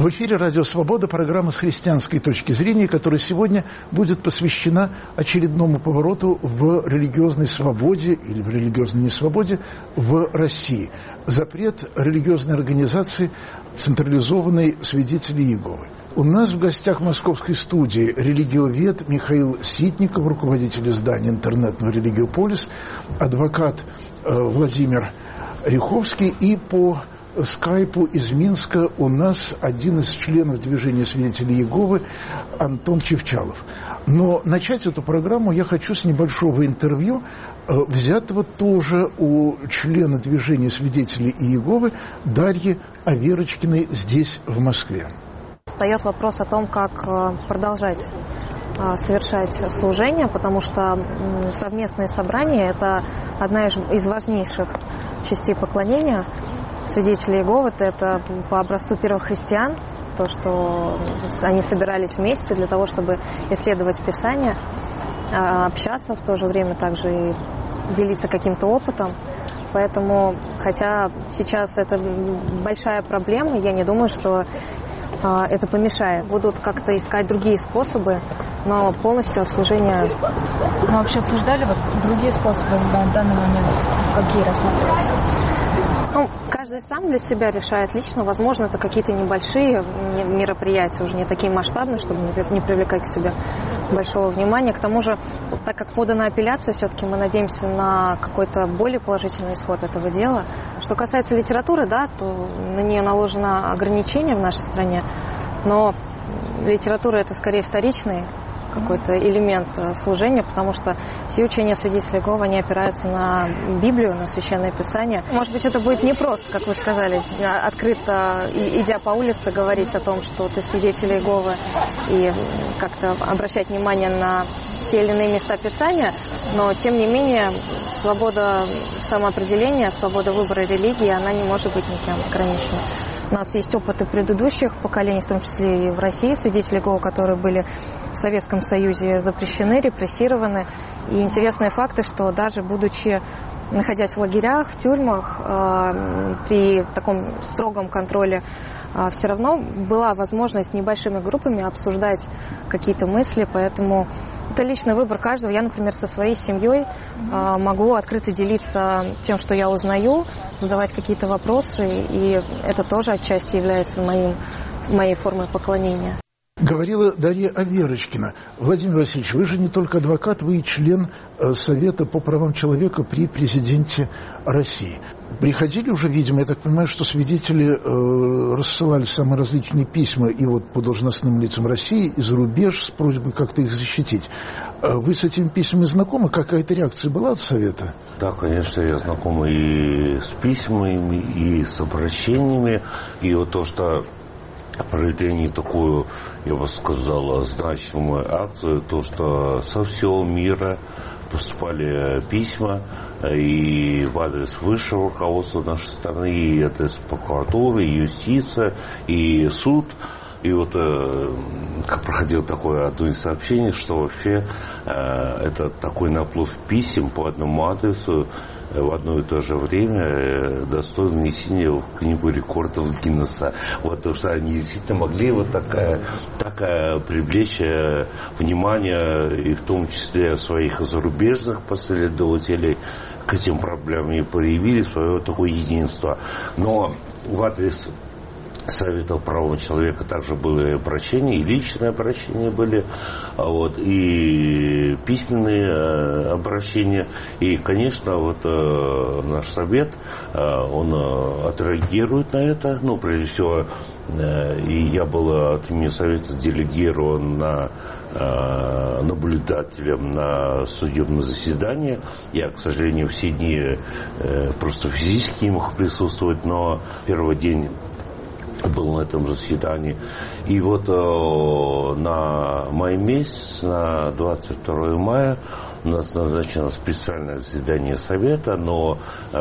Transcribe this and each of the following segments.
В эфире «Радио Свобода», программа с христианской точки зрения, которая сегодня будет посвящена очередному повороту в религиозной свободе или в религиозной несвободе в России. Запрет религиозной организации централизованной свидетели Иеговы. У нас в гостях в московской студии религиовед Михаил Ситников, руководитель издания интернетного «Религиополис», адвокат Владимир Риховский, и по скайпу из Минска у нас один из членов движения свидетелей Иеговы Антон Чевчалов. Но начать эту программу я хочу с небольшого интервью, взятого тоже у члена движения свидетелей Иеговы Дарьи Аверочкиной здесь, в Москве. Встает вопрос о том, как продолжать совершать служение, потому что совместные собрания – это одна из важнейших частей поклонения. Свидетели Иеговы – это по образцу первых христиан, то, что они собирались вместе для того, чтобы исследовать Писание, общаться в то же время, также и делиться каким-то опытом. Поэтому, хотя сейчас это большая проблема, я не думаю, что это помешает. Будут как-то искать другие способы, но полностью служение... Но вообще обсуждали другие способы на данный момент, какие рассматриваются? Каждый сам для себя решает лично. Возможно, это какие-то небольшие мероприятия, уже не такие масштабные, чтобы не привлекать к себе большого внимания. К тому же, так как подана апелляция, все-таки мы надеемся на какой-то более положительный исход этого дела. Что касается литературы, да, то на нее наложено ограничение в нашей стране, но литература – это скорее вторичный какой-то элемент служения, потому что все учения свидетелей Иеговы, они опираются на Библию, на Священное Писание. Может быть, это будет непросто, как вы сказали, открыто, идя по улице, говорить о том, что ты свидетель Иеговы, и как-то обращать внимание на те или иные места Писания, но, тем не менее, свобода самоопределения, свобода выбора религии, она не может быть никем ограничена. У нас есть опыты предыдущих поколений, в том числе и в России, свидетели Иеговы, которые были в Советском Союзе запрещены, репрессированы. И интересные факты, что даже будучи, находясь в лагерях, в тюрьмах, при таком строгом контроле, все равно была возможность небольшими группами обсуждать какие-то мысли, поэтому это личный выбор каждого. Я, например, со своей семьей могу открыто делиться тем, что я узнаю, задавать какие-то вопросы, и это тоже отчасти является моей формой поклонения. Говорила Дарья Аверочкина. Владимир Васильевич, вы же не только адвокат, вы и член Совета по правам человека при президенте России. Приходили уже, видимо, я так понимаю, что свидетели рассылали самые различные письма и вот по должностным лицам России, и за рубеж с просьбой как-то их защитить. Вы с этими письмами знакомы? Какая-то реакция была от Совета? Да, конечно, я знаком и с письмами, и с обращениями, и вот то, что провели такую, я бы сказал, значимую акцию, то, что со всего мира поступали письма и в адрес высшего руководства нашей страны, и адрес прокуратуры, и юстиция, и суд. И вот как проходило такое одно из сообщений, что вообще это такой наплыв писем по одному адресу в одно и то же время достоин внесения в книгу рекордов Гиннесса. Вот, потому что они действительно могли вот такая привлечь внимание, и в том числе своих зарубежных последователей, к этим проблемам и проявили свое такое единство. Но в адрес Совета прав человека также были обращения, и личные обращения были, и письменные обращения. И, конечно, наш Совет, он отреагирует на это. Прежде всего, и я был от имени Совета делегирован наблюдателем на судебное заседание. Я, к сожалению, все дни просто физически не мог присутствовать, но первый день был на этом заседании. И на май месяц, на 22 мая, у нас назначено специальное заседание Совета, но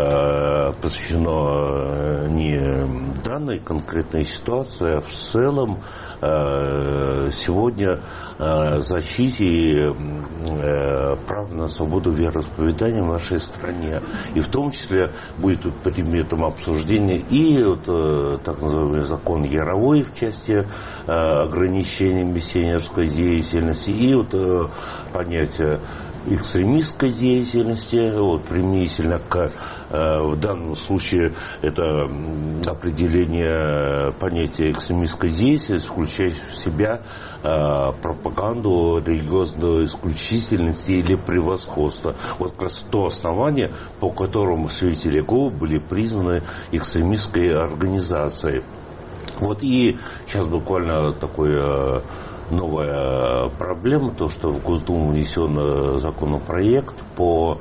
посвящено не данной конкретной ситуации, а в целом сегодня защите право на свободу вероисповедания в нашей стране. И в том числе будет предметом обсуждения и так называемый закон Яровой в части ограничения миссионерской деятельности, и понятие экстремистской деятельности, применительно к, в данном случае, это определение понятия экстремистской деятельности, включающей в себя пропаганду религиозной исключительности или превосходства. Как раз то основание, по которому свидетели Иеговы были признаны экстремистской организацией. И сейчас буквально такой новая проблема, то, что в Госдуму внесен законопроект по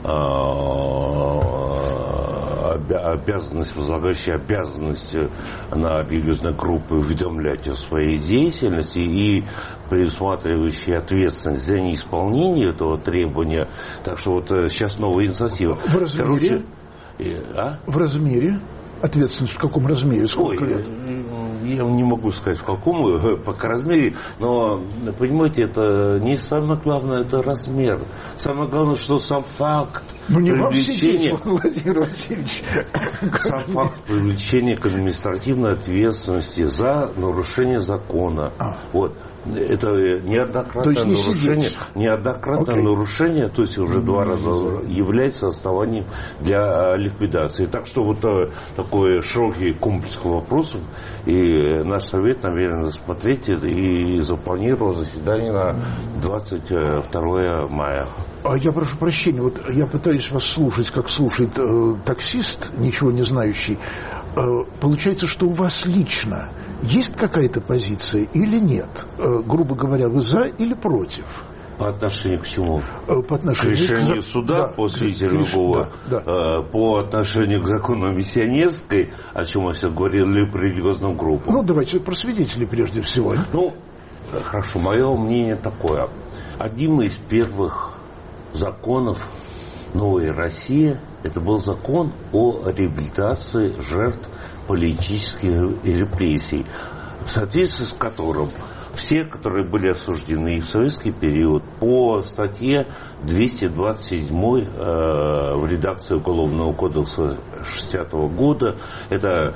возлагающий обязанности на религиозные группы уведомлять о своей деятельности и предусматривающий ответственность за неисполнение этого требования. Так что сейчас новая инициатива. В размере? В размере? Ответственность в каком размере? Сколько лет? Я не могу сказать, в каком пока размере, но, понимаете, это не самое главное, это размер. Самое главное, что сам факт привлечения... Владимир Васильевич. Сам факт привлечения к административной ответственности за нарушение закона. Это неоднократное нарушение, то есть уже 2 раза является основанием для ликвидации. Так что такой широкий комплекс вопросов, и наш совет намерен рассмотреть и запланировал заседание на 22 мая. Я прошу прощения, я пытаюсь вас слушать, как слушает таксист, ничего не знающий. Получается, что у вас лично есть какая-то позиция или нет? Грубо говоря, вы за или против? По отношению к чему? По отношению к решению суда по свидетелю Иеговы, по отношению к закону миссионерской, о чем я сейчас говорил, или по религиозным группам. Давайте про свидетелей прежде всего. Хорошо, мое мнение такое. Одним из первых законов новой России это был закон о реабилитации жертв политических репрессий, в соответствии с которым все, которые были осуждены в советский период по статье 227 в редакции Уголовного кодекса 60-го года, это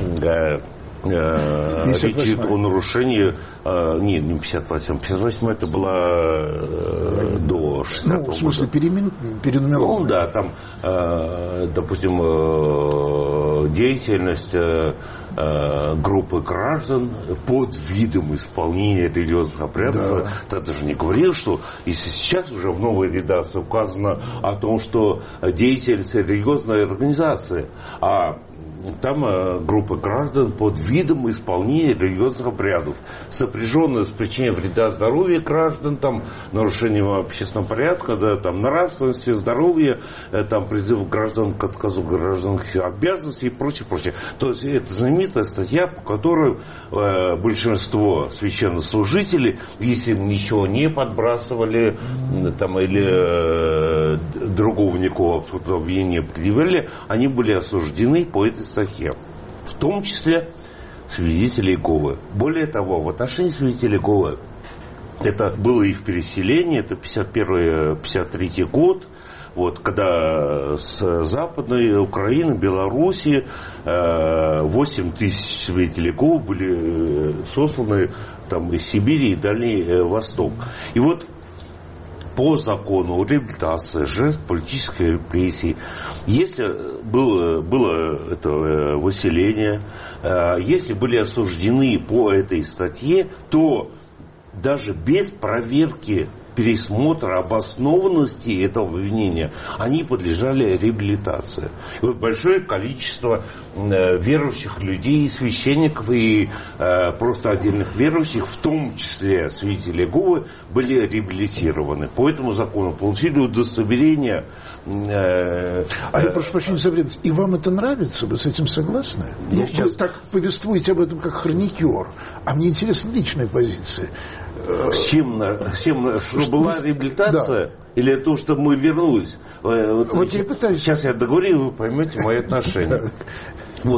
речь о нарушении, не 58, 58 это было до 60-го года. В смысле перенумеровано? Там, допустим, деятельность группы граждан под видом исполнения религиозных обрядов. Я даже не говорил, что если сейчас уже в новой редакции указано о том, что деятельность религиозной организации, там группа граждан под видом исполнения религиозных обрядов, сопряженная с причинением вреда здоровью граждан, нарушением общественного порядка, нравственности, здоровья, призыв граждан к отказу гражданских обязанностей и прочее. То есть это знаменитая статья, по которой большинство священнослужителей, если им ничего не подбрасывали или другого никакого обвинения предъявляли, они были осуждены по этой статье, в том числе свидетели Иеговы. Более того, в отношении свидетелей Иеговы это было их переселение, это 51-53 год, когда с Западной Украины, Белоруссии 8 тысяч свидетелей Иеговы были сосланы из Сибири и Дальний Восток. И по закону о реабилитации жертв политической репрессии, если было это выселение, если были осуждены по этой статье, то даже без проверки пересмотра обоснованности этого обвинения они подлежали реабилитации. И большое количество верующих людей, священников и просто отдельных верующих, в том числе свидетелей Иеговы, были реабилитированы. По этому закону получили удостоверение. Я прошу прощения за вред. И вам это нравится? Вы с этим согласны? Вы так повествуете об этом как хроникер. А мне интересна личная позиция. С чем, что была реабилитация, или то, что мы вернулись? Я пытаюсь. Сейчас я договорю, вы поймете мои отношения.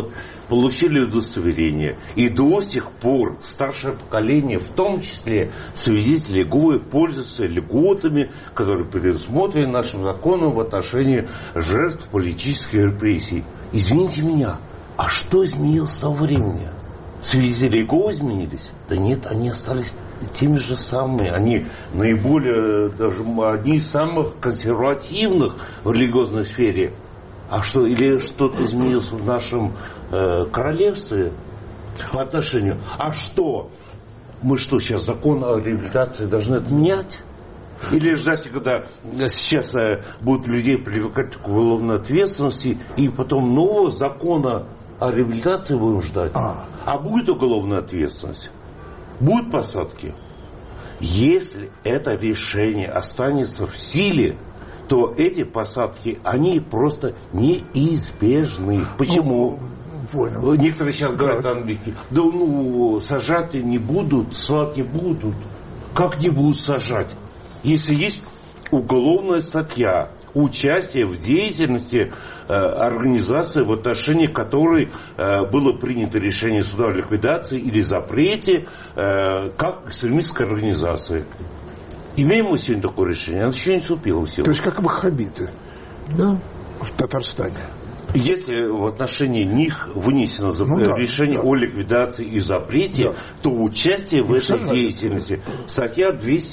получили удостоверение. И до сих пор старшее поколение, в том числе свидетели Иеговы, пользуются льготами, которые предусмотрены нашим законом в отношении жертв политических репрессий. Извините меня, а что изменилось с того времени? Свидетели Иеговы изменились? Да нет, они остались теми же самыми. Они наиболее, даже одни из самых консервативных в религиозной сфере. А что, или что-то изменилось в нашем королевстве по отношению? А что? Мы что, сейчас закон о реабилитации должны отменять? Или ждать, когда сейчас будут людей привлекать к уголовной ответственности, и потом нового закона о реабилитации будем ждать? А будет уголовная ответственность? Будут посадки? Если это решение останется в силе, то эти посадки, они просто неизбежны. Почему? Понял. Некоторые сейчас говорят английски. Да сажать не будут, ссылать не будут. Как не будут сажать? Если есть уголовная статья, участие в деятельности организации, в отношении которой было принято решение суда о ликвидации или запрете, как экстремистской организации. Имеем мы сегодня такое решение? Оно еще не вступило в силу. То есть как ваххабиты, да, в Татарстане. Если в отношении них вынесено решение о ликвидации и запрете, то участие в этой деятельности, статья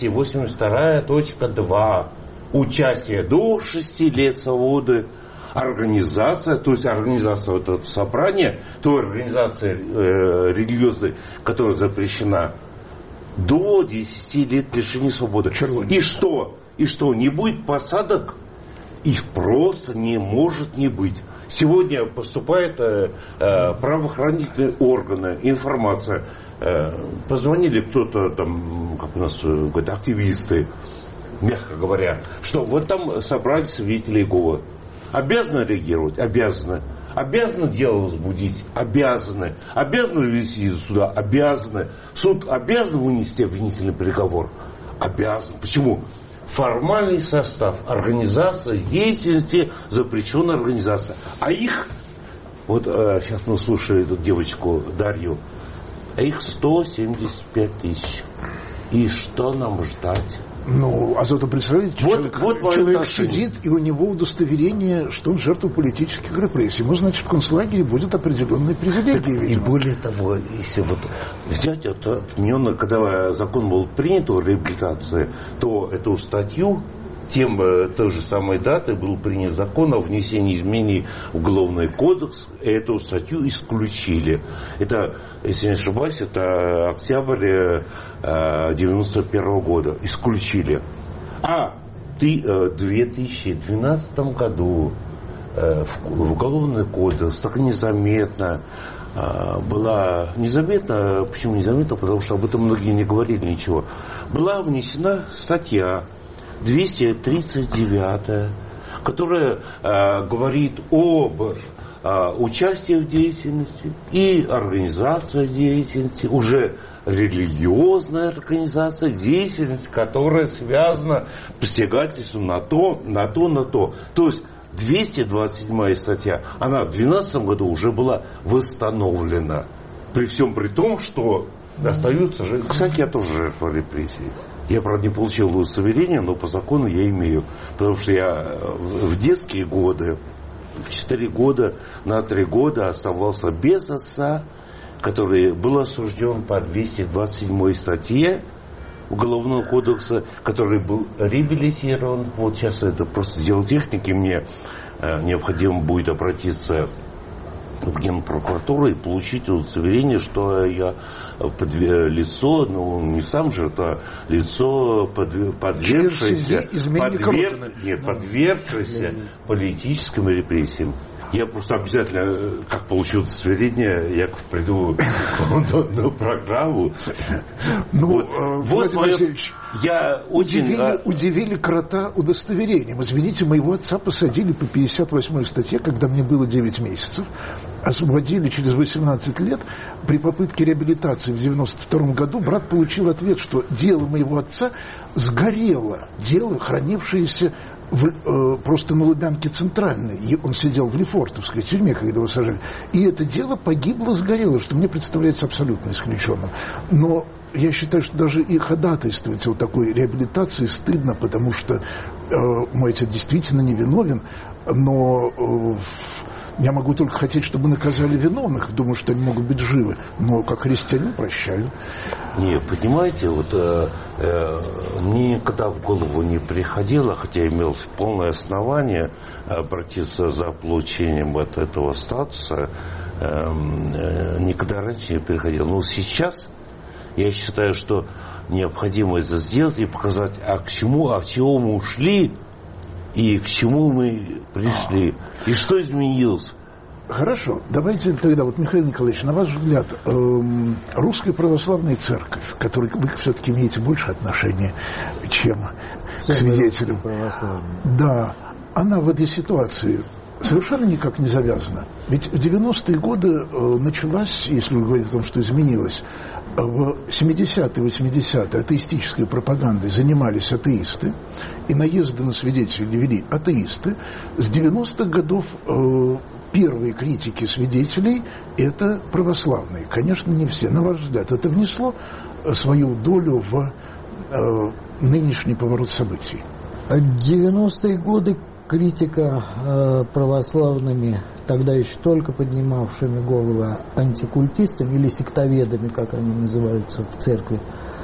282.2, участие до 6 лет свободы, организация, то есть организация вот этого собрания, той организации религиозной, которая запрещена, до 10 лет лишения свободы. И что? Не будет посадок? Их просто не может не быть. Сегодня поступают правоохранительные органы, информация. Позвонили кто-то там, как у нас говорят, активисты, мягко говоря, что вот там собрались свидетели Иеговы. Обязаны реагировать? Обязаны. Обязаны дело возбудить? Обязаны. Обязаны ввести из суда? Обязаны. Суд обязан вынести обвинительный приговор? Обязан. Почему? Формальный состав, организация, деятельности, запрещенная организация. А их, вот сейчас мы слушаем эту девочку Дарью, а их 175 тысяч. И что нам ждать? А зато представляете, человек сидит, и у него удостоверение, что он жертва политических репрессий. Ему, значит, в концлагере будет определенные привилегии. И более того, если вот взять отмененно, когда закон был принят о реабилитации, то эту статью, той же самой даты был принят закон о внесении изменений в Уголовный кодекс, и эту статью исключили. Это, если не ошибаюсь, это октябрь 1991 года. Исключили. А в 2012 году в Уголовный кодекс так незаметно была... Незаметно, почему незаметно? Потому что об этом многие не говорили ничего. Была внесена статья 239, которая говорит об участии в деятельности и организации деятельности, уже религиозная организация, деятельность, которая связана с посягательством на то. То есть 227 статья, она в 2012 году уже была восстановлена. При всем при том, что остаются же... Кстати, я тоже жертва репрессий. Я, правда, не получил удостоверение, но по закону я имею. Потому что я в детские годы, в 4 года, на 3 года оставался без отца, который был осужден по 227 статье Уголовного кодекса, который был реабилитирован. Вот сейчас это просто дело техники. Мне необходимо будет обратиться в Генпрокуратуру и получить удостоверение, что я лицо, не сам же, это лицо подвергшееся политическим репрессиям. Я просто обязательно, как получил удостоверение, я приду на программу. Владимир Васильевич, я удивили крота удостоверением. Извините, моего отца посадили по 58-й статье, когда мне было 9 месяцев. Освободили через 18 лет при попытке реабилитации революции в 1992 году брат получил ответ, что дело моего отца сгорело, дело, хранившееся просто на Лубянке Центральной. И он сидел в Лефортовской тюрьме, когда его сажали. И это дело погибло, сгорело, что мне представляется абсолютно исключенным. Но я считаю, что даже и ходатайствовать о такой реабилитации стыдно, потому что мой отец действительно невиновен, но я могу только хотеть, чтобы наказали виновных. Думаю, что они могут быть живы. Но как христианин прощаю. Не, понимаете, вот мне никогда в голову не приходило, хотя имел полное основание обратиться за получением вот этого статуса, никогда раньше не приходило. Но сейчас я считаю, что необходимо это сделать и показать, от чего мы ушли и к чему мы пришли, и что изменилось. Хорошо, давайте тогда, вот, Михаил Николаевич, на ваш взгляд, Русская Православная Церковь, к которой вы все-таки имеете больше отношения, чем к свидетелям, да, она в этой ситуации совершенно никак не завязана. Ведь в 90-е годы началась, если вы говорите о том, что изменилось, в 70-е, 80-е атеистической пропагандой занимались атеисты, и наезды на свидетелей вели атеисты. С 90-х годов первые критики свидетелей – это православные. Конечно, не все. На ваш взгляд, это внесло свою долю в нынешний поворот событий? 90-е годы критика православными, тогда еще только поднимавшими головы антикультистами или сектоведами, как они называются в церкви,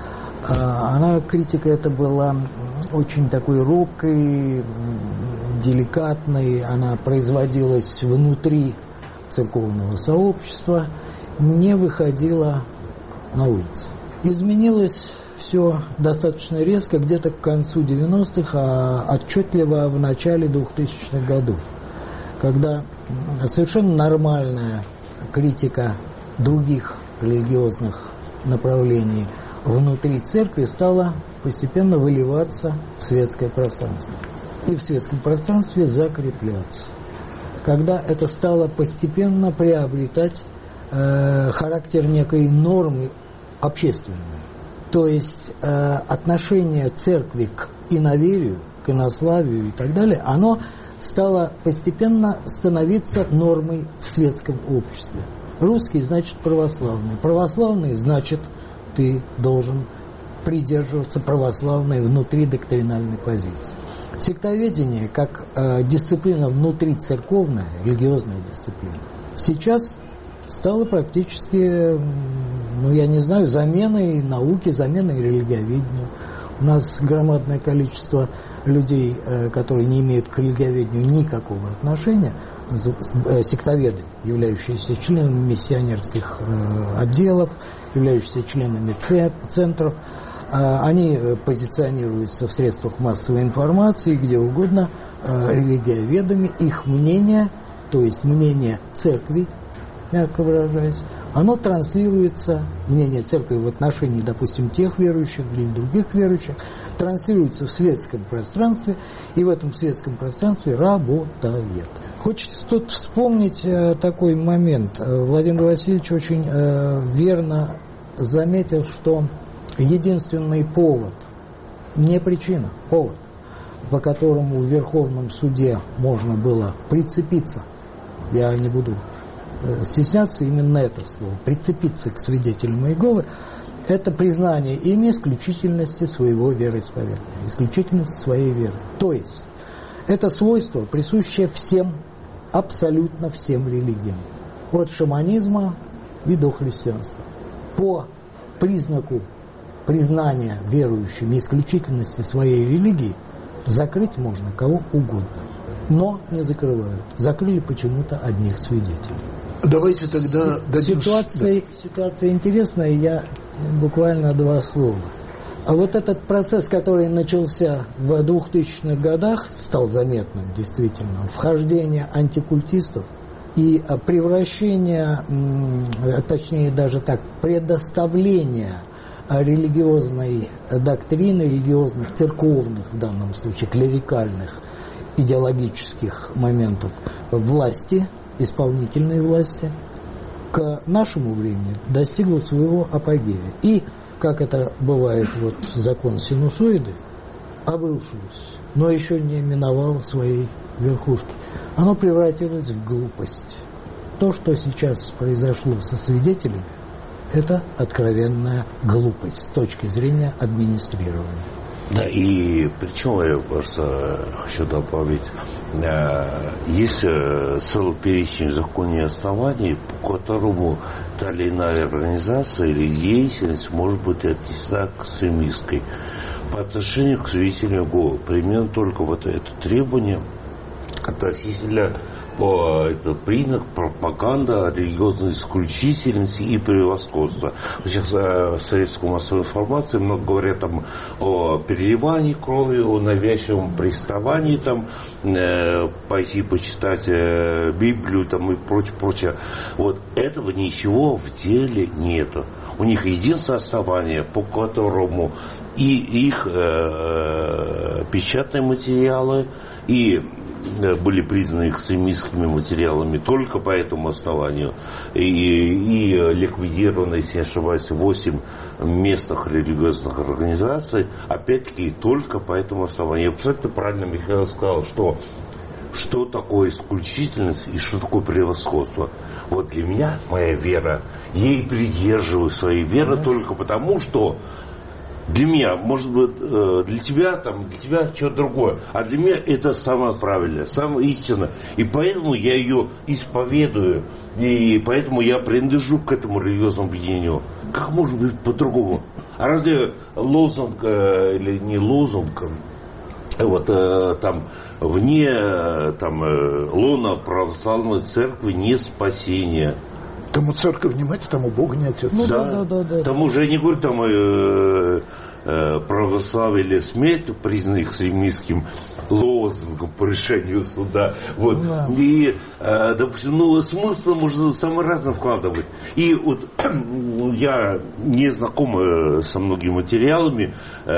критика эта была очень такой робкой, деликатной, она производилась внутри церковного сообщества, не выходила на улицу. Изменилось все достаточно резко, где-то к концу 90-х, а отчетливо в начале 2000-х годов, когда совершенно нормальная критика других религиозных направлений внутри церкви стала постепенно выливаться в светское пространство. И в светском пространстве закрепляться. Когда это стало постепенно приобретать характер некой нормы общественной. То есть отношение церкви к иноверию, к инославию и так далее, оно стало постепенно становиться нормой в светском обществе. Русский значит православный. Православный значит ты должен придерживаться православной внутри доктринальной позиции. Сектоведение как дисциплина внутри церковная, религиозная дисциплина, сейчас стало практически, я не знаю, заменой науки, заменой религиоведению. У нас громадное количество людей, которые не имеют к религиоведению никакого отношения, сектоведы, являющиеся членами миссионерских отделов, являющиеся членами центров, они позиционируются в средствах массовой информации, где угодно, религиоведами, их мнение, то есть мнение церкви, мягко выражаясь, оно транслируется, мнение церкви в отношении, допустим, тех верующих или других верующих, транслируется в светском пространстве, и в этом светском пространстве работает. Хочется тут вспомнить такой момент. Владимир Васильевич очень верно заметил, что единственный повод, не причина, повод, по которому в Верховном суде можно было прицепиться, я не буду стесняться именно это слово, прицепиться к свидетелям Иеговы, это признание ими исключительности своего вероисповедания, исключительности своей веры. То есть это свойство, присущее всем, абсолютно всем религиям, от шаманизма и до христианства. По признаку признания верующими исключительности своей религии закрыть можно кого угодно. Но не закрывают. Закрыли почему-то одних свидетелей. Давайте тогда дадим... Ситуация интересная, я буквально два слова. А вот этот процесс, который начался в 2000-х годах, стал заметным, действительно, вхождение антикультистов и превращение, точнее даже так, предоставление религиозной доктрины, религиозных, церковных в данном случае, клерикальных, идеологических моментов власти, исполнительной власти, к нашему времени достигла своего апогея. И, как это бывает, вот закон синусоиды обрушилось, но еще не миновало своей верхушки. Оно превратилось в глупость. То, что сейчас произошло со свидетелями, это откровенная глупость с точки зрения администрирования. Да, и причем я просто хочу добавить, есть целый перечень законов и оснований, по которому та или иная организация или деятельность может быть отнесена к экстремистской. По отношению к свидетелям Иеговы примерно только вот это требование относительно это признак пропаганда религиозной исключительности и превосходства. Сейчас в советской массовой информации много говорят там о переливании крови, о навязчивом приставании, там, пойти почитать Библию там, и прочее. Вот этого ничего в деле нету. У них единственное основание, по которому и их печатные материалы, и были признаны экстремистскими материалами только по этому основанию. И ликвидировано, если не ошибаюсь, 8 местных религиозных организаций, опять-таки, только по этому основанию. И абсолютно правильно Михаил сказал, что такое исключительность и что такое превосходство. Вот для меня моя вера, ей придерживаюсь своей веры только потому, что для меня, может быть, для тебя что-то другое, а для меня это самое правильное, самое истинное. И поэтому я ее исповедую, и поэтому я принадлежу к этому религиозному объединению. Как может быть по-другому? А разве лозунг или не лозунг, вот там вне лона православной церкви нет спасения? Тому церковь не мать, тому Бога не отец. Ну, да. Тому же я не говорю, там православие или смерть признаны экстремистским лозунгом по решению суда. Вот. Да. И, допустим, смысл можно самый разный вкладывать. И вот я не знаком со многими материалами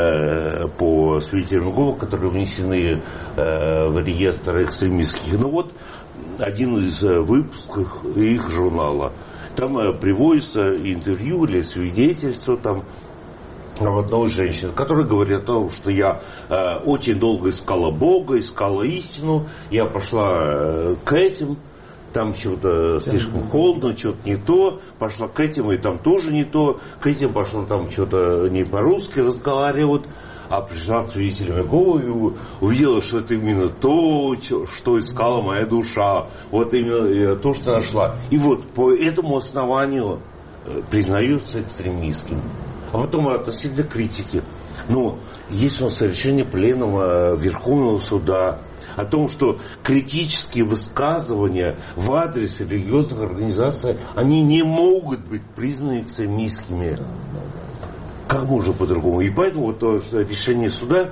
по свидетелям Иеговы, которые внесены в реестр экстремистских. Но вот один из выпусков их журнала. Там приводится интервью или свидетельство там одной женщины, которая говорит о том, что я очень долго искала Бога, искала истину, я пошла к этим, там что-то слишком холодно, что-то не то, пошла к этим, и там тоже не то, к этим пошла, там что-то не по-русски разговаривают. А пришла к свидетелям Иеговы и увидела, что это именно то, что искала моя душа. Вот именно то, что нашла. И вот по этому основанию признаются экстремистским. А потом относительно критики. Ну, есть у нас решение Пленума Верховного Суда о том, что критические высказывания в адрес религиозных организаций, они не могут быть признаны экстремистскими. Как можно по-другому? И поэтому вот то, что решение суда,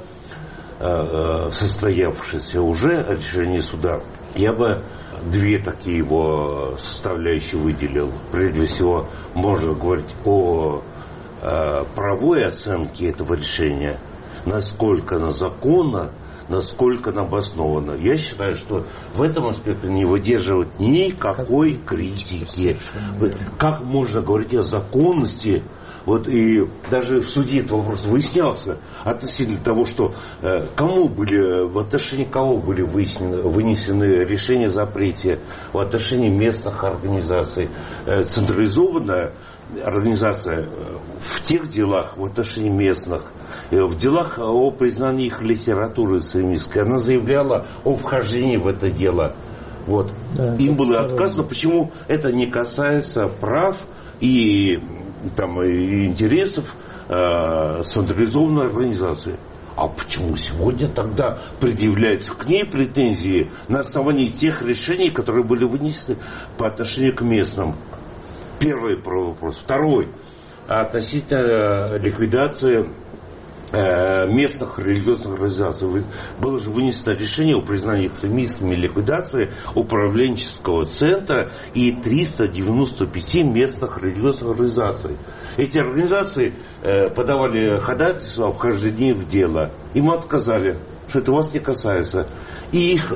состоявшееся уже решение суда, я бы две такие его составляющие выделил. Прежде всего, можно говорить о правовой оценке этого решения, насколько оно законно, насколько оно обосновано. Я считаю, что в этом аспекте не выдерживает никакой критики. Как можно говорить о законности? Вот и даже в суде этот вопрос выяснялся относительно того, что в отношении кого были вынесены решения о запрете в отношении местных организаций. Централизованная организация в тех делах, в отношении местных, в делах о признании их литературы экстремистской, она заявляла о вхождении в это дело. Вот. Да, им было отказано. Почему это не касается прав и интересов централизованной организации? А почему сегодня тогда предъявляются к ней претензии на основании тех решений, которые были вынесены по отношению к местным? Первый вопрос. Второй. Относительно ликвидации местных религиозных организаций. Было же вынесено решение о признании экстремистскими ликвидации управленческого центра и 395 местных религиозных организаций. Эти организации подавали ходатайство о вхождении в дело. Им отказали. что это вас не касается. И их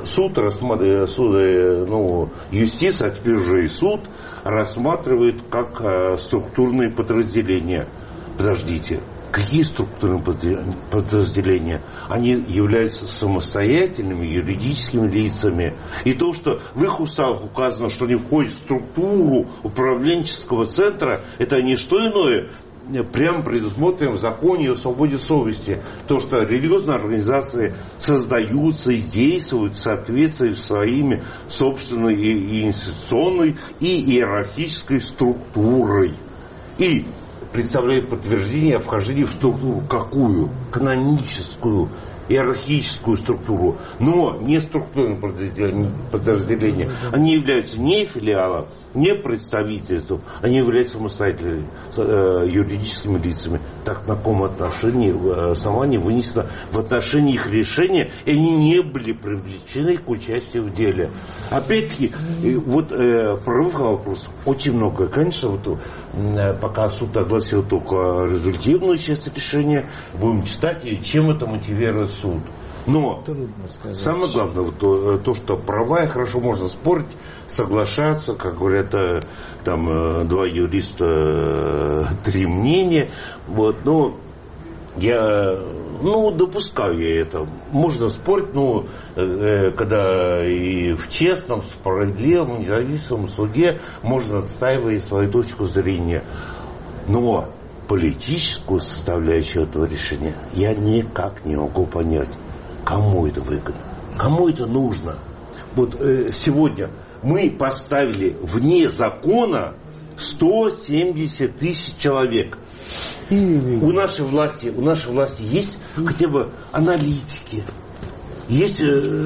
юстиция, а теперь уже и суд, рассматривает как структурные подразделения. Подождите, какие структурные подразделения? Они являются самостоятельными юридическими лицами. И то, что в их уставах указано, что они входят в структуру управленческого центра, это не что иное, прямо предусмотрено в законе о свободе совести. То, что религиозные организации создаются и действуют в соответствии с своими собственной и институционной, и иерархической структурой. И представляет подтверждение о вхождении в структуру какую? Каноническую, иерархическую структуру, но не структурные подразделения. Они являются не филиалом, не представительством, они являются самостоятельными юридическими лицами. Так на каком отношении основании вынесено в отношении их решения, и они не были привлечены к участию в деле. Опять-таки, вот прорыв вопросов очень много. Конечно, вот, пока суд огласил только результативную часть решения, будем читать, чем это мотивирует суд. Но самое главное, вот то, что права, хорошо можно спорить, соглашаться, как говорят, там два юриста, три мнения. Вот, но я допускаю я это. Можно спорить, когда и в честном, справедливом, независимом суде можно отстаивать свою точку зрения. Но политическую составляющую этого решения я никак не могу понять. Кому это выгодно? Кому это нужно? Вот сегодня мы поставили вне закона 170 тысяч человек. У нашей власти есть хотя бы аналитики. Есть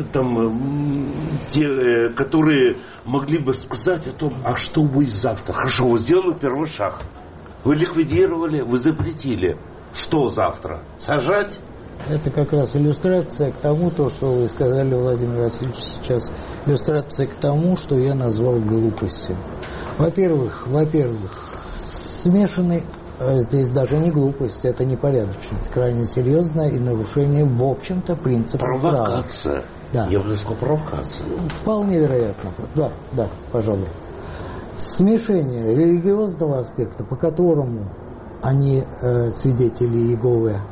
те, которые могли бы сказать о том, а что будет завтра. Хорошо, вы сделали первый шаг. Вы ликвидировали, вы запретили. Что завтра? Сажать? Это как раз иллюстрация к тому, то, что вы сказали, Владимир Васильевич, сейчас. Иллюстрация к тому, что я назвал глупостью. Во-первых, смешанный, здесь даже не глупость, это непорядочность, крайне серьезное и нарушение, в общем-то, принципа права. Провокация. Да. Я бы сказал, провокация. Вполне вероятно. Да, пожалуй. Смешение религиозного аспекта, по которому они, свидетели Иеговы,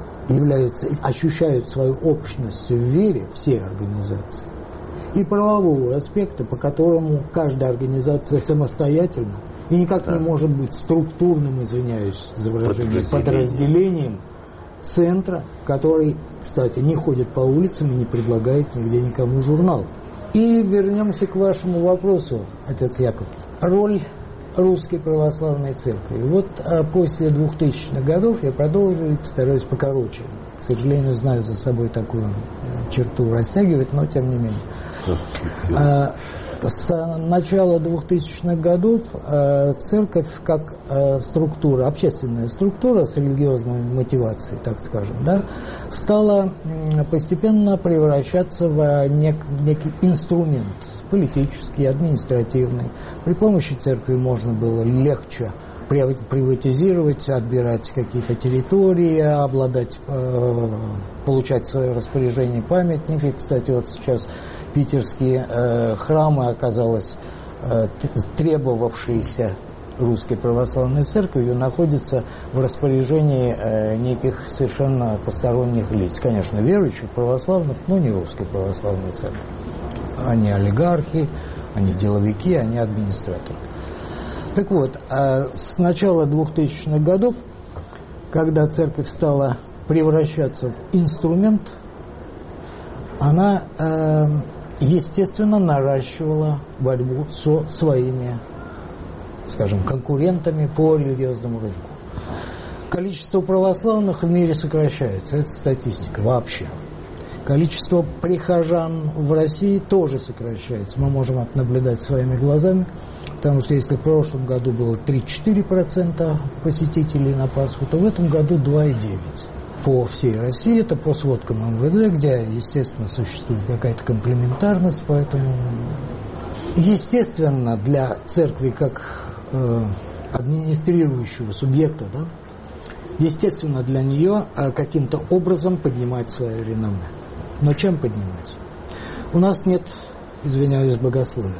ощущают свою общность в вере, все организации, и правового аспекта, по которому каждая организация самостоятельно и никак не может быть структурным, извиняюсь за выражение, подразделением центра, который, кстати, не ходит по улицам и не предлагает нигде никому журнал. И вернемся к вашему вопросу, отец Яков. Роль Русской Православной Церкви. Вот после 2000-х годов я продолжу и постараюсь покороче. К сожалению, знаю за собой такую черту растягивать, но тем не менее. С начала 2000-х годов церковь как структура, общественная структура с религиозной мотивацией, так скажем, да, стала постепенно превращаться в некий инструмент политический, административный. При помощи церкви можно было легче приватизировать, отбирать какие-то территории, получать в свое распоряжение памятники. Кстати, вот сейчас питерские храмы, оказалось, требовавшиеся Русской Православной Церковью, находятся в распоряжении неких совершенно посторонних лиц. Конечно, верующих, православных, но не Русской Православной Церкви. Они олигархи, они деловики, они администраторы. Так вот, с начала 2000-х годов, когда церковь стала превращаться в инструмент, она, естественно, наращивала борьбу со своими, скажем, конкурентами по религиозному рынку. Количество православных в мире сокращается, это статистика вообще. Количество прихожан в России тоже сокращается. Мы можем это наблюдать своими глазами, потому что если в прошлом году было 3-4% посетителей на Пасху, то в этом году 2,9%. По всей России, это по сводкам МВД, где, естественно, существует какая-то комплементарность, поэтому, естественно, для церкви как администрирующего субъекта, да, естественно, для нее каким-то образом поднимать свое реноме. Но чем поднимать? У нас нет, извиняюсь, богословия.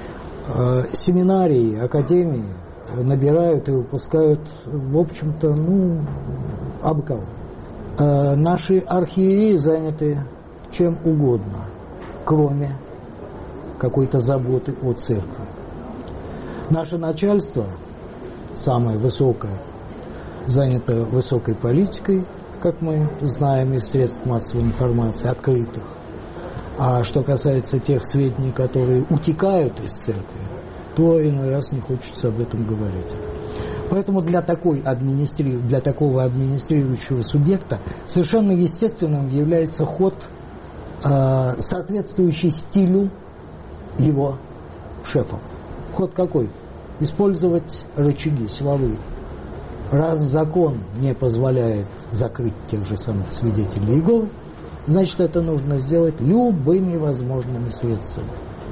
Семинарии, академии набирают и выпускают, в общем-то, абы кого. Наши архиереи заняты чем угодно, кроме какой-то заботы о церкви. Наше начальство, самое высокое, занято высокой политикой, как мы знаем из средств массовой информации, открытых. А что касается тех сведений, которые утекают из церкви, то иной раз не хочется об этом говорить. Поэтому для такого администрирующего субъекта совершенно естественным является ход, соответствующий стилю его шефов. Ход какой? Использовать рычаги силовые. Раз закон не позволяет закрыть тех же самых свидетелей Иеговы, значит, это нужно сделать любыми возможными средствами.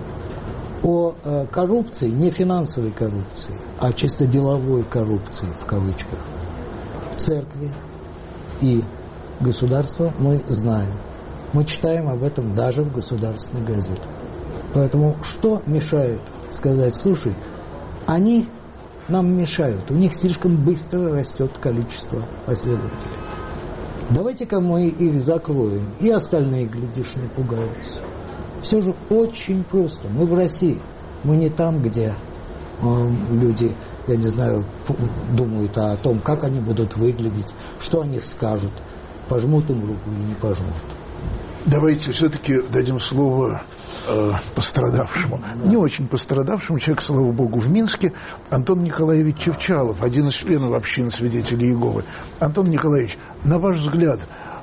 О коррупции, не финансовой коррупции, а чисто деловой коррупции, в кавычках, церкви и государства мы знаем. Мы читаем об этом даже в государственной газете. Поэтому что мешает сказать: слушай, они нам мешают, у них слишком быстро растет количество последователей. Давайте-ка мы их закроем, и остальные, глядишь, не пугаются. Все же очень просто. Мы в России, мы не там, где люди, я не знаю, думают о том, как они будут выглядеть, что о них скажут, пожмут им руку или не пожмут. Давайте все-таки дадим слово пострадавшему. Не очень пострадавшему, человек, слава богу, в Минске, Антон Николаевич Чевчалов, один из членов общины свидетелей Иеговы. Антон Николаевич, на ваш взгляд,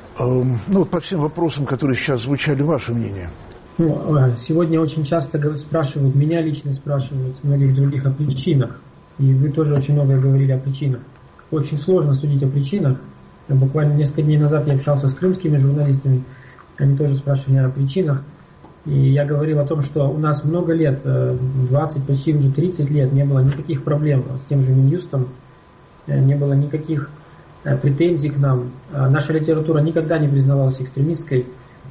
по всем вопросам, которые сейчас звучали, ваше мнение? Сегодня очень часто спрашивают, меня лично спрашивают, многих других о причинах. И вы тоже очень много говорили о причинах. Очень сложно судить о причинах. Буквально несколько дней назад я общался с крымскими журналистами. Они тоже спрашивали меня о причинах. И я говорил о том, что у нас много лет, 20, почти уже 30 лет, не было никаких проблем с тем же Минюстом, не было никаких претензий к нам. Наша литература никогда не признавалась экстремистской.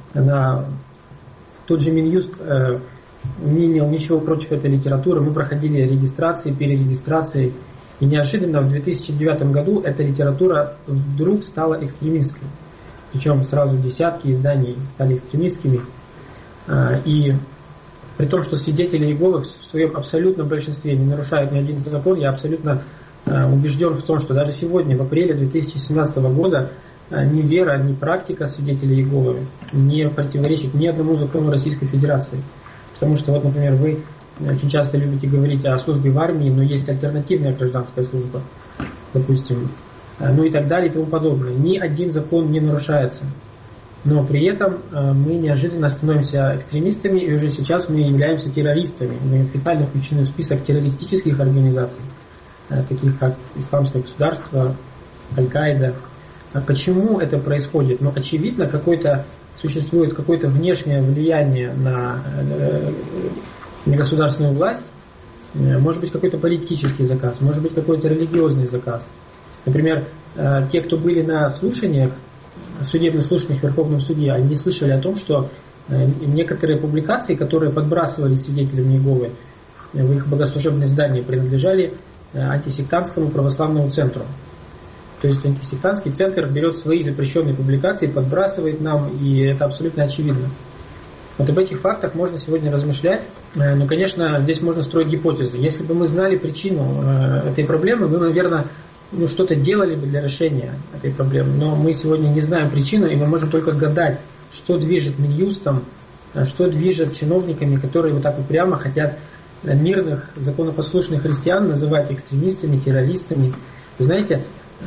Тот же Минюст не имел ничего против этой литературы. Мы проходили регистрации, перерегистрации. И неожиданно в 2009 году эта литература вдруг стала экстремистской. Причем сразу десятки изданий стали экстремистскими. И при том, что свидетели Иеговы в своем абсолютном большинстве не нарушают ни один закон, я абсолютно убежден в том, что даже сегодня, в апреле 2017 года, ни вера, ни практика свидетелей Иеговы не противоречит ни одному закону Российской Федерации. Потому что, вот, например, вы очень часто любите говорить о службе в армии, но есть альтернативная гражданская служба, допустим, и так далее и тому подобное. Ни один закон не нарушается. Но при этом мы неожиданно становимся экстремистами, и уже сейчас мы являемся террористами. Мы официально включены в список террористических организаций, таких как Исламское государство, Аль-Каида. Почему это происходит? Очевидно, существует какое-то внешнее влияние на государственную власть. Может быть, какой-то политический заказ, может быть, какой-то религиозный заказ. Например, те, кто были на слушаниях, судебных слушаниях в Верховном суде, они не слышали о том, что некоторые публикации, которые подбрасывали свидетелям Иеговы в их богослужебные здания, принадлежали антисектантскому православному центру. То есть антисектантский центр берет свои запрещенные публикации, подбрасывает нам, и это абсолютно очевидно. Вот об этих фактах можно сегодня размышлять, но, конечно, здесь можно строить гипотезы. Если бы мы знали причину этой проблемы, мы, наверное, что-то делали бы для решения этой проблемы. Но мы сегодня не знаем причину, и мы можем только гадать, что движет Минюстом, что движет чиновниками, которые вот так упрямо хотят мирных, законопослушных христиан называть экстремистами, террористами. Вы знаете,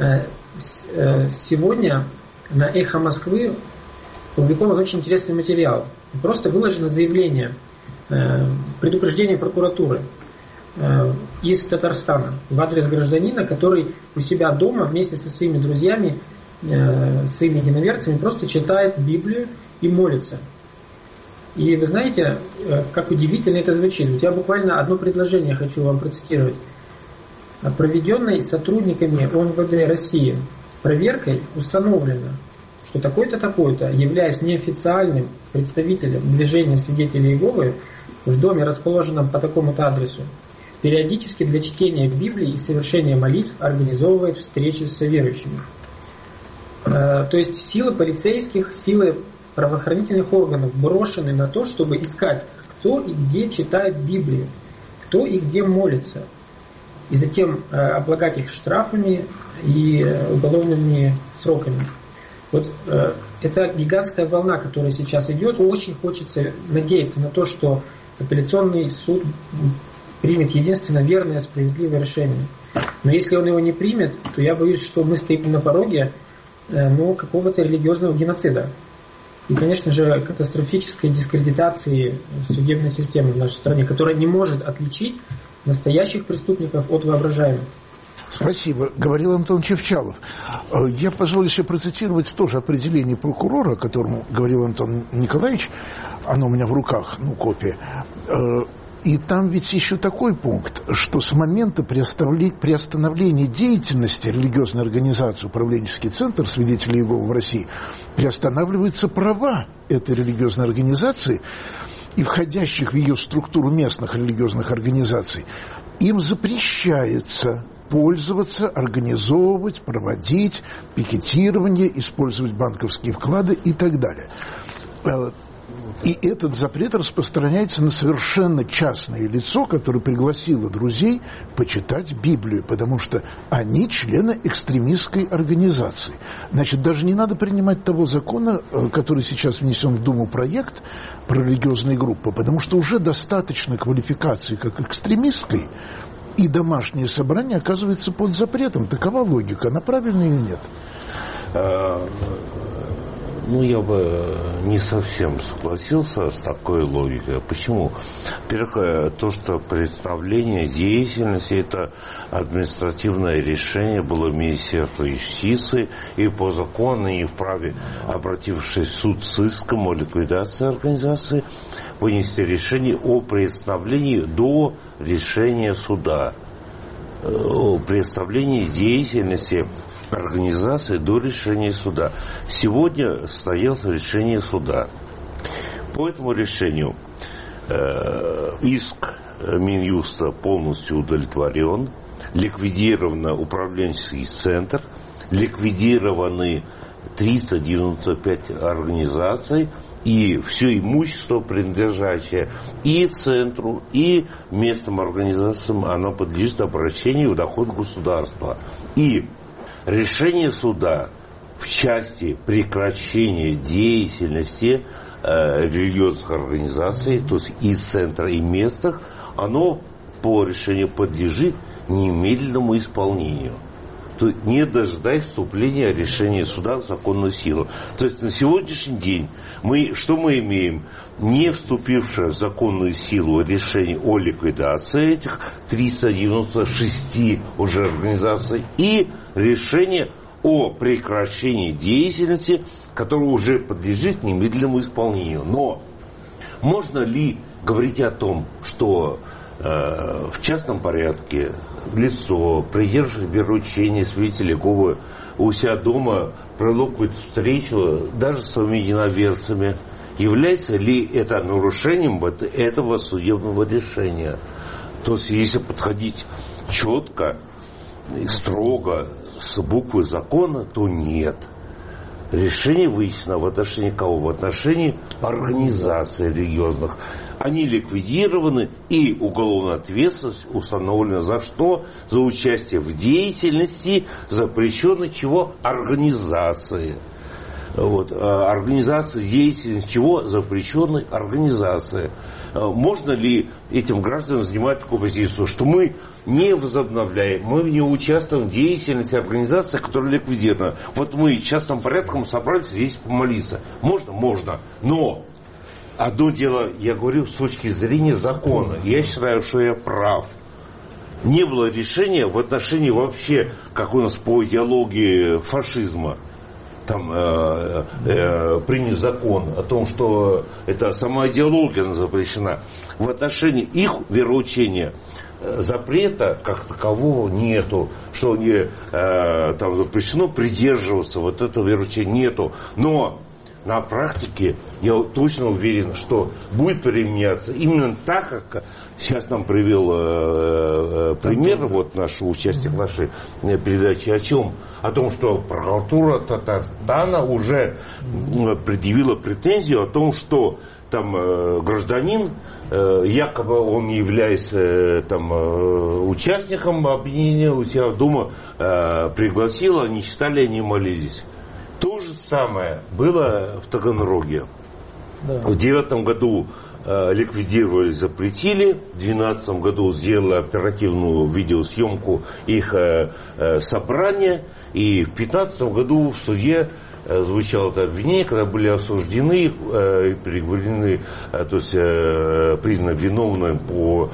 сегодня на «Эхо Москвы» опубликован очень интересный материал. Просто выложено заявление, предупреждение прокуратуры из Татарстана в адрес гражданина, который у себя дома вместе со своими друзьями, своими единоверцами просто читает Библию и молится. И вы знаете, как удивительно это звучит. Вот я буквально одно предложение хочу вам процитировать. Проведенной сотрудниками ОМВД России проверкой установлено, что такой-то, являясь неофициальным представителем движения свидетелей Иеговы в доме, расположенном по такому-то адресу, периодически для чтения Библии и совершения молитв организовывает встречи с верующими. То есть силы полицейских, силы правоохранительных органов брошены на то, чтобы искать, кто и где читает Библию, кто и где молится, и затем облагать их штрафами и уголовными сроками. Вот это гигантская волна, которая сейчас идет. Очень хочется надеяться на то, что апелляционный суд примет единственно верное, справедливое решение. Но если он его не примет, то я боюсь, что мы стоим на пороге какого-то религиозного геноцида. И, конечно же, катастрофической дискредитации судебной системы в нашей стране, которая не может отличить настоящих преступников от воображаемых. Спасибо. Говорил Антон Чевчалов. Я позволю себе процитировать тоже определение прокурора, о котором говорил Антон Николаевич. Оно у меня в руках, копия. И там ведь еще такой пункт, что с момента приостановления деятельности религиозной организации «Управленческий центр свидетелей Иеговы в России» приостанавливаются права этой религиозной организации и входящих в ее структуру местных религиозных организаций. Им запрещается пользоваться, организовывать, проводить пикетирование, использовать банковские вклады и так далее. И этот запрет распространяется на совершенно частное лицо, которое пригласило друзей почитать Библию, потому что они члены экстремистской организации. Значит, даже не надо принимать того закона, который сейчас внесен в Думу проект про религиозные группы, потому что уже достаточно квалификации как экстремистской, и домашнее собрание оказывается под запретом. Такова логика. Она правильная или нет? Я бы не совсем согласился с такой логикой. Почему? Во-первых, то, что представление деятельности, это административное решение было Министерства юстиции, и по закону они вправе, обратившись в суд с иском о ликвидации организации, вынести решение о приостановлении до решения суда, о приостановлении деятельности организации до решения суда. Сегодня состоялось решение суда. По этому решению иск Минюста полностью удовлетворен, ликвидирован управленческий центр, ликвидированы 395 организаций, и все имущество, принадлежащее и центру, и местным организациям, оно подлежит обращению в доход государства. И решение суда в части прекращения деятельности религиозных организаций, то есть и центра, и местных, оно по решению подлежит немедленному исполнению. То есть не дожидаясь вступления решения суда в законную силу. То есть на сегодняшний день что мы имеем? Не вступившее в законную силу решение о ликвидации этих 396 уже организаций и решение о прекращении деятельности, которое уже подлежит немедленному исполнению. Но можно ли говорить о том, что в частном порядке лицо, придерживаясь поручения свидетелей Иеговы, у себя дома провело какую-то встречу даже с своими единоверцами, является ли это нарушением этого судебного решения? То есть, если подходить четко и строго с буквы закона, то нет. Решение вынесено в отношении кого? В отношении организаций религиозных. Они ликвидированы, и уголовная ответственность установлена за что? За участие в деятельности запрещенной чего? Организации. Организация деятельности чего? Запрещенной организации. Можно ли этим гражданам занимать такую позицию, что мы не возобновляем, мы не участвуем в деятельности организации, которая ликвидирована? Вот мы частным порядком собрались здесь помолиться. Можно? Можно. Но одно дело, я говорю с точки зрения закона. Я считаю, что я прав. Не было решения в отношении вообще, как у нас по идеологии фашизма. там принят закон о том, что это сама идеология запрещена, в отношении их вероучения запрета как такового нету, что там запрещено придерживаться вот этого вероучения нету. Но на практике я точно уверен, что будет применяться именно так, как сейчас нам привел пример, вот наш участник нашей передачи, о чем? О том, что прокуратура Татарстана уже предъявила претензию о том, что там гражданин, якобы он не является там участником объединения, у себя дома пригласил, они читали, они молились. То же самое было в Таганроге. Да. В 2009 году ликвидировали, запретили. В 2012 году сделали оперативную видеосъемку их собрания. И в 2015 году в суде звучало это обвинение, когда были осуждены и приговорены, то есть признаны виновными по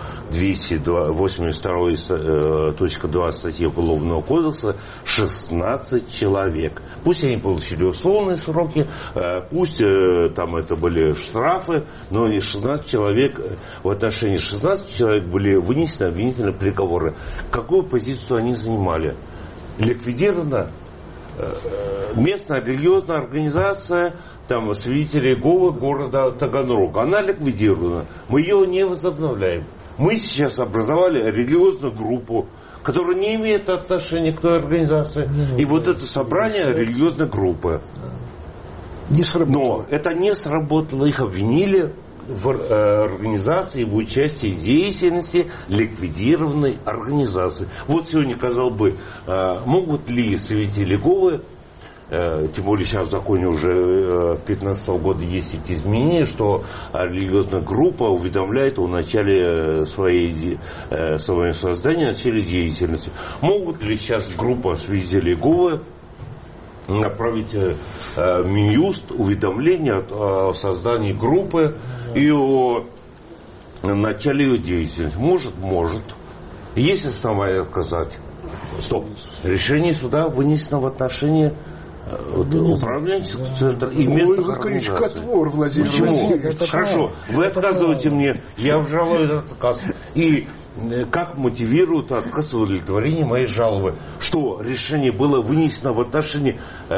282.2 статьи Уголовного кодекса 16 человек. Пусть они получили условные сроки, пусть там это были штрафы, но не 16 человек, в отношении 16 человек были вынесены обвинительные приговоры. Какую позицию они занимали? Ликвидировано местная религиозная организация, там, свидетели Иеговы города Таганрог. Она ликвидирована. Мы ее не возобновляем. Мы сейчас образовали религиозную группу, которая не имеет отношения к той организации. И вот это собрание религиозной группы. Не сработало. Но это не сработало. Их обвинили в организации, в участии в деятельности ликвидированной организации. Вот сегодня, казалось бы, могут ли свидетели Иеговы, тем более сейчас в законе уже 2015 года есть эти изменения, что религиозная группа уведомляет о начале своего создания, о начале деятельности. Могут ли сейчас группа свидетелей Иеговы направить Минюст уведомление о создании группы и о начале ее деятельности? Может. Есть основания отказать. Стоп. Решение суда вынесено в отношении управленческого центра и местных организаций. Почему? Хорошо, вы отказываете мне, я обжалую этот отказ. И как мотивирует отказ в удовлетворении моей жалобы? Что решение было вынесено в отношении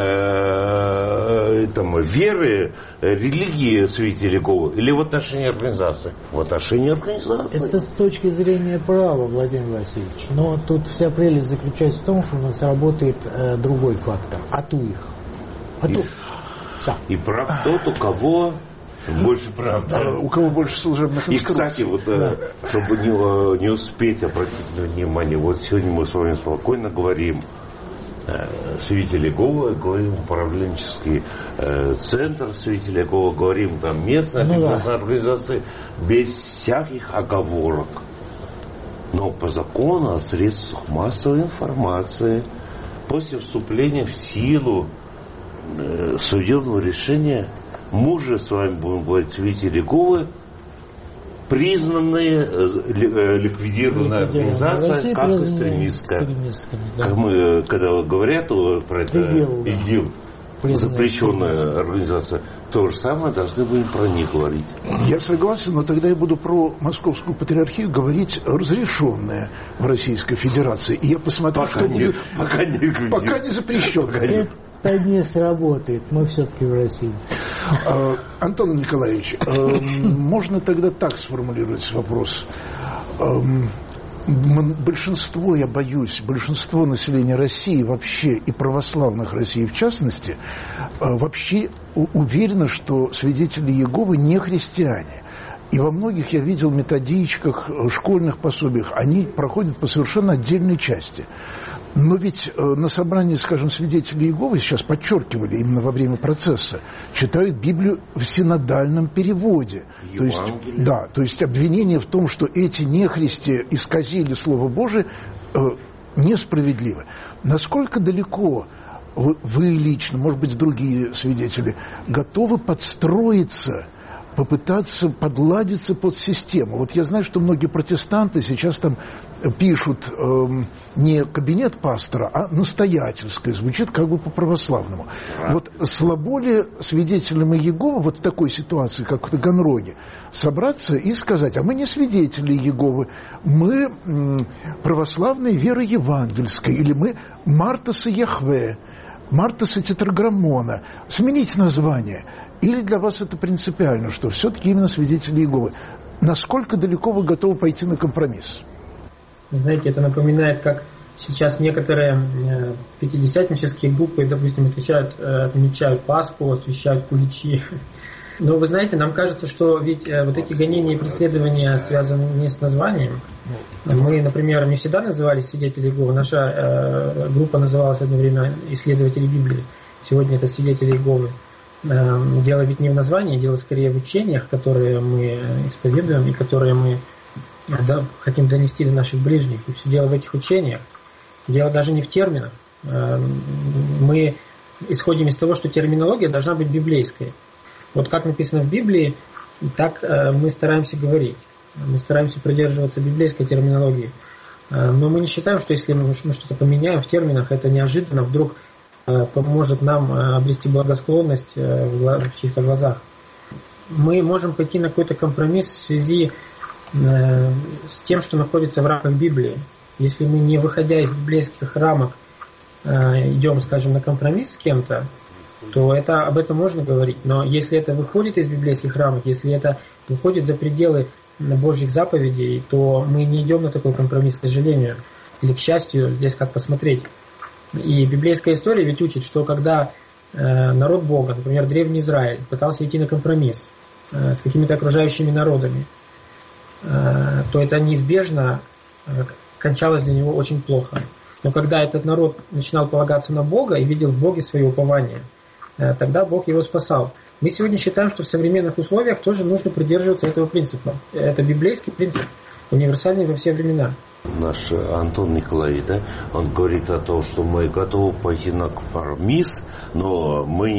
веры, религии свидетелей Иеговы или в отношении организации? В отношении организации. Это с точки зрения права, Владимир Васильевич. Но тут вся прелесть заключается в том, что у нас работает другой фактор. Ату их. И прав тот, у кого больше правды. У кого больше служебных инструкций. И, кстати, вот, чтобы не успеть обратить внимание, вот сегодня мы с вами спокойно говорим свидетели Иеговы, говорим управленческий центр свидетелей Иеговы, говорим там местная организация, без всяких оговорок. Но по закону о средствах массовой информации после вступления в силу судебного решения мы же с вами будем говорить свидетели Иеговы, признанные ликвидированная организация как экстремистская. Как мы, когда говорят про это, ИГИЛ, запрещенная организация, то же самое должны будем про них говорить. Я согласен, но тогда я буду про Московскую патриархию говорить разрешенная в Российской Федерации. И я посмотрю, пока не запрещенная. Это не сработает, мы все-таки в России. Антон Николаевич, можно тогда так сформулировать вопрос. Большинство, я боюсь, большинство населения России вообще и православных России в частности, вообще уверено, что свидетели Иеговы не христиане. И во многих, я видел, методичках, школьных пособиях, они проходят по совершенно отдельной части. Но ведь на собрании, скажем, свидетелей Иеговы, сейчас подчеркивали именно во время процесса, читают Библию в синодальном переводе. То есть обвинение в том, что эти нехристи исказили Слово Божие, несправедливо. Насколько далеко вы лично, может быть, другие свидетели, готовы подстроиться попытаться подладиться под систему. Вот я знаю, что многие протестанты сейчас там пишут не кабинет пастора, а настоятельское. Звучит как бы по-православному. Вот слабо ли свидетелям Иеговы вот в такой ситуации, как в Таганроге, собраться и сказать: а мы не свидетели Иеговы, мы православной веры евангельской, или мы Мартаса Яхве, Мартаса Тетраграммона, сменить название. Или для вас это принципиально, что все-таки именно свидетели Иеговы? Насколько далеко вы готовы пойти на компромисс? Знаете, это напоминает, как сейчас некоторые пятидесятнические группы, допустим, отмечают Пасху, освящают куличи. Но вы знаете, нам кажется, что ведь вот эти гонения и преследования связаны не с названием. Мы, например, не всегда назывались свидетели Иеговы. Наша группа называлась одно время «Исследователи Библии». Сегодня это свидетели Иеговы. Дело ведь не в названии, дело скорее в учениях, которые мы исповедуем и которые мы хотим донести до наших ближних. И все дело в этих учениях. Дело даже не в терминах. Мы исходим из того, что терминология должна быть библейской. Вот как написано в Библии, так мы стараемся говорить. Мы стараемся придерживаться библейской терминологии. Но мы не считаем, что если мы что-то поменяем в терминах, это неожиданно вдруг поможет нам обрести благосклонность в чьих-то глазах. Мы можем пойти на какой-то компромисс в связи с тем, что находится в рамках Библии. Если мы, не выходя из библейских рамок, идем, скажем, на компромисс с кем-то, то об этом можно говорить. Но если это выходит из библейских рамок, если это выходит за пределы Божьих заповедей, то мы не идем на такой компромисс, к сожалению. Или к счастью, здесь как посмотреть. И библейская история ведь учит, что когда народ Бога, например, древний Израиль, пытался идти на компромисс с какими-то окружающими народами, то это неизбежно кончалось для него очень плохо. Но когда этот народ начинал полагаться на Бога и видел в Боге свое упование, тогда Бог его спасал. Мы сегодня считаем, что в современных условиях тоже нужно придерживаться этого принципа. Это библейский принцип, универсальный во все времена. Наш Антон Николаевич, да, он говорит о том, что мы готовы пойти на компромисс, но мы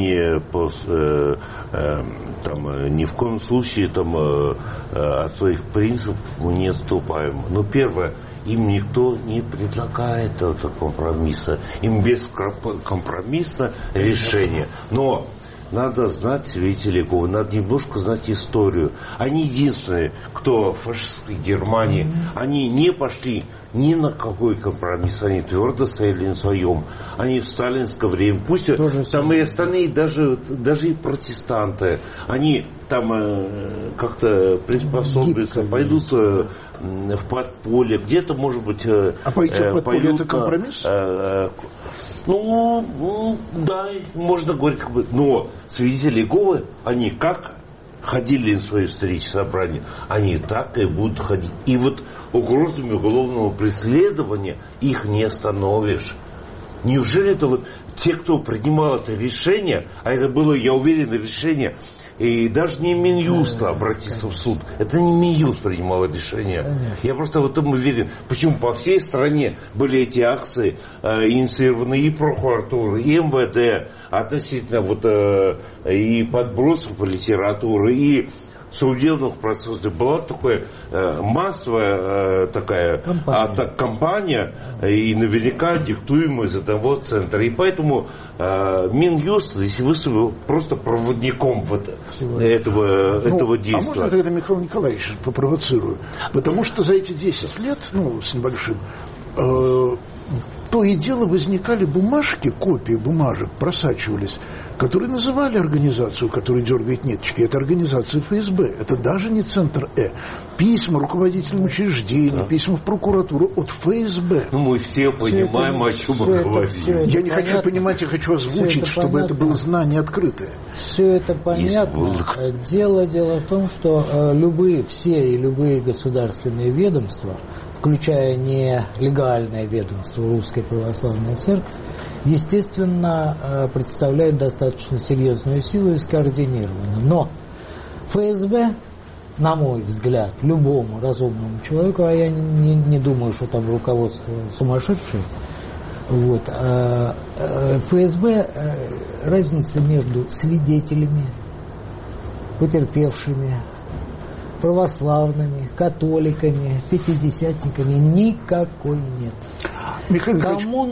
ни в коем случае от своих принципов не отступаем. Но первое, им никто не предлагает этого компромисса, им бескомпромиссно решение. Но надо знать свидетелей Иеговы, надо немножко знать историю. Они единственные, кто в фашистской Германии, они не пошли ни на какой компромисс, они твердо стояли на своем. Они в сталинское время, пусть там и остальные, даже и протестанты, они там как-то приспособятся, пойдут в подполье, где-то, может быть, пойти в подполье — это компромисс? Да, можно говорить, но свидетели Иеговы, они как ходили на свои встречи, собрания, они так и будут ходить. И вот угрозами уголовного преследования их не остановишь. Неужели это вот те, кто принимал это решение, а это было, я уверен, решение, и даже не Минюст обратиться в суд. Это не Минюст принимал решение. Я просто в этом уверен. Почему по всей стране были эти акции инициированы и прокуратурой, и МВД относительно и подбросов литературы, и судебных процессов. Была такая массовая кампания, и наверняка диктуемая из одного центра. И поэтому Минюст здесь выступил просто проводником этого действия. А можно тогда, Михаил Николаевич, попровоцирую? Потому что за эти 10 лет, с небольшим, то и дело возникали бумажки, копии бумажек просачивались, которые называли организацию, которая дергает ниточки. Это организация ФСБ. Это даже не Центр Письма руководителям учреждений, письма в прокуратуру от ФСБ. Мы все понимаем, о чем мы говорим. Я не хочу понимать, я хочу озвучить, чтобы это было знание открытое. Все это понятно. Дело в том, что любые государственные ведомства, включая нелегальное ведомство Русской Православной Церкви, естественно, представляют достаточно серьезную силу и скоординированно. Но ФСБ, на мой взгляд, любому разумному человеку, а я не думаю, что там руководство сумасшедшее, ФСБ, разница между свидетелями потерпевшими, православными, католиками, пятидесятниками никакой нет. Михаил Кому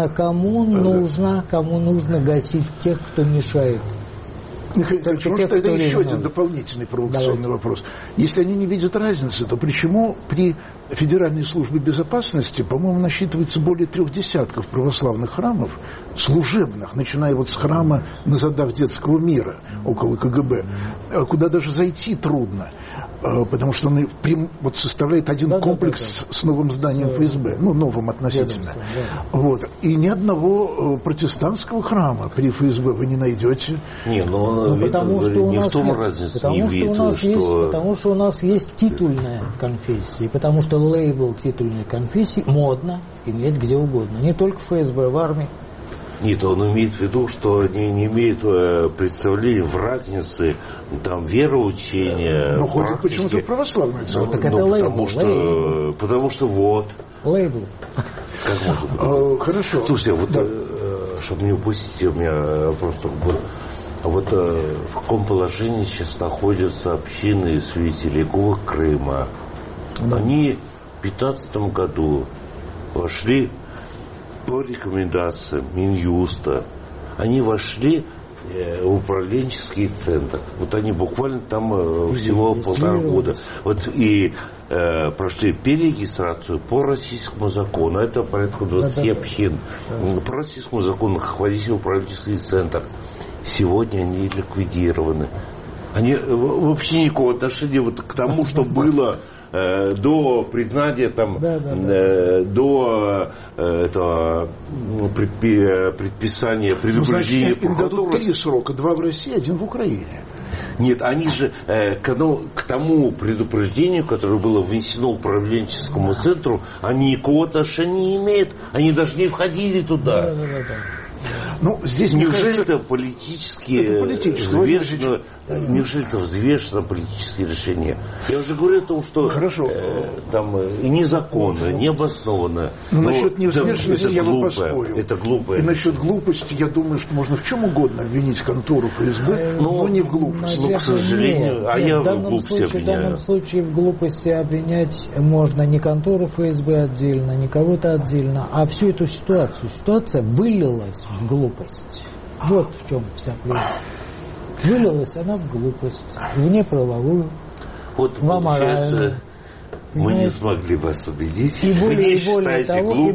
нужно гасить тех, кто мешает? Михаил Николаевич, может, тогда еще один дополнительный провокационный вопрос. Если они не видят разницы, то почему при Федеральной службе безопасности, по-моему, насчитывается более 30 православных храмов, служебных, начиная вот с храма на задах Детского мира, около КГБ, куда даже зайти трудно, потому что он вот составляет один комплекс с новым зданием ФСБ, ну, новым относительно. Вот. И ни одного протестантского храма при ФСБ вы не найдете. Потому что у нас есть титульная конфессия, потому что лейбл титульной конфессии модно иметь где угодно, не только в ФСБ, в армии. Нет, он имеет в виду, что они не имеют представления в разнице там вероучения. Но ходят почему-то в православную церковь. Так это лейбл. Потому что вот. Лейбл. Как может быть? Хорошо. Слушайте, вот, чтобы не упустить, у меня просто был. Вот в каком положении сейчас находятся общины свидетелей Иеговы Крыма? Они в 2015 году вошли по рекомендациям Минюста. Они вошли в управленческий центр. Вот они буквально там всего 1,5 года. Вот и прошли перерегистрацию по российскому закону. Это порядка 20 общин. По российскому закону находились в управленческий центр. Сегодня они ликвидированы. Они вообще никакого отношения вот к тому, что было до признания там, до этого предписания, предупреждения. Значит, им дадут 3 срока, 2 в России, 1 в Украине. Нет, они же к тому предупреждению, которое было внесено управленческому центру, они никакого отношения не имеют. Они даже не входили туда. Ну, здесь, неужели это политически взвешено, неужели это взвешено политические решения? Я уже говорю о том, что там и незаконно, необоснованно. Но насчет невзвешенности я бы поспорил. Это глупо. И насчет глупости, я думаю, что можно в чем угодно обвинить контору ФСБ, но не в глупости. Ну, к сожалению, я в глупости обвиняю. В данном случае в глупости обвинять можно не контору ФСБ отдельно, не кого-то отдельно, а всю эту ситуацию. Ситуация вылилась в глупость. Вот в чем вся плюс. Вылилась она в глупость, в неправовую, вот, в аморальную. Мы не смогли вас убедить. И более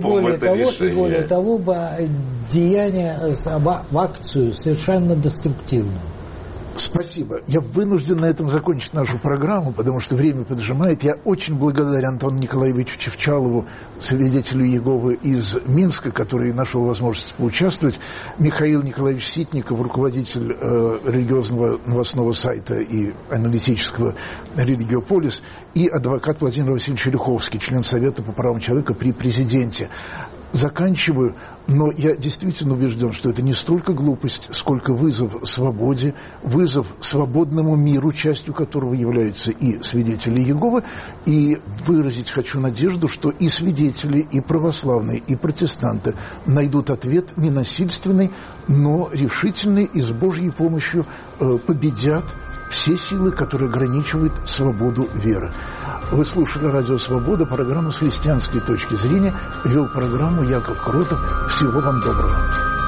того, деяние в акцию совершенно деструктивное. Спасибо. Я вынужден на этом закончить нашу программу, потому что время поджимает. Я очень благодарен Антону Николаевичу Чевчалову, свидетелю Иеговы из Минска, который нашел возможность поучаствовать. Михаил Николаевич Ситников, руководитель религиозного новостного сайта и аналитического «Религиополис», и адвокат Владимир Васильевич Олеховский, член Совета по правам человека при президенте. Заканчиваю, но я действительно убежден, что это не столько глупость, сколько вызов свободе, вызов свободному миру, частью которого являются и свидетели Иеговы. И выразить хочу надежду, что и свидетели, и православные, и протестанты найдут ответ не насильственный, но решительный, и с Божьей помощью победят все силы, которые ограничивают свободу веры. Вы слушали «Радио Свобода», программу «С христианской точки зрения». Вел программу Яков Кротов. Всего вам доброго.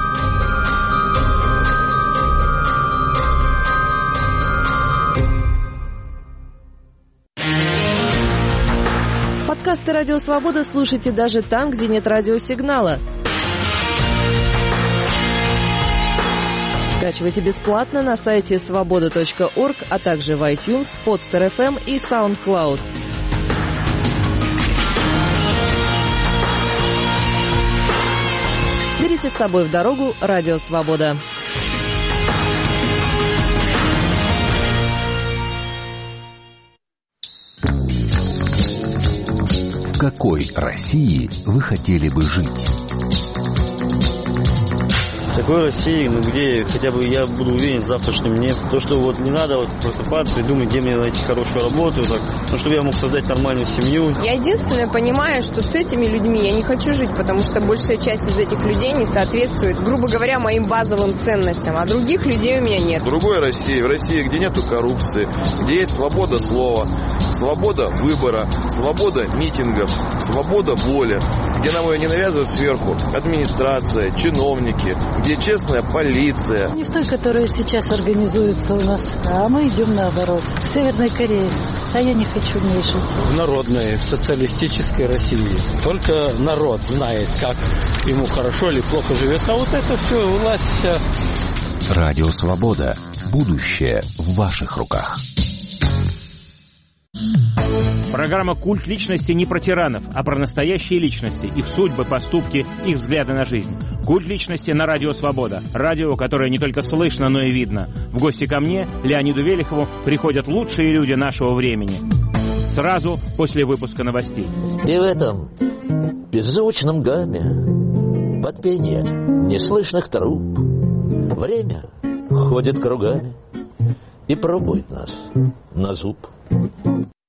Подкасты «Радио Свобода» слушайте даже там, где нет радиосигнала. Скачивайте бесплатно на сайте svoboda.org, а также в iTunes, Podster.fm и SoundCloud. Берите с собой в дорогу «Радио Свобода». В какой России вы хотели бы жить? Такой России, где хотя бы я буду уверен в завтрашнем дне. То, что вот не надо вот просыпаться и думать, где мне найти хорошую работу, так, чтобы я мог создать нормальную семью. Я единственное понимаю, что с этими людьми я не хочу жить, потому что большая часть из этих людей не соответствует, грубо говоря, моим базовым ценностям, а других людей у меня нет. В другой России, в России, где нету коррупции, где есть свобода слова, свобода выбора, свобода митингов, свобода воли, где нам ее не навязывают сверху администрация, чиновники, где честная полиция. Не в той, которая сейчас организуется у нас, а мы идем наоборот. В Северной Корее. А я не хочу в ней жить. В народной, социалистической России. Только народ знает, как ему хорошо или плохо живет. А вот это все, власть вся. Радио Свобода. Будущее в ваших руках. Программа «Культ личности» не про тиранов, а про настоящие личности, их судьбы, поступки, их взгляды на жизнь. «Культ личности» на Радио Свобода. Радио, которое не только слышно, но и видно. В гости ко мне, Леониду Велихову, приходят лучшие люди нашего времени. Сразу после выпуска новостей. И в этом беззвучном гамме, под пение неслышных труб, время ходит кругами и пробует нас на зуб.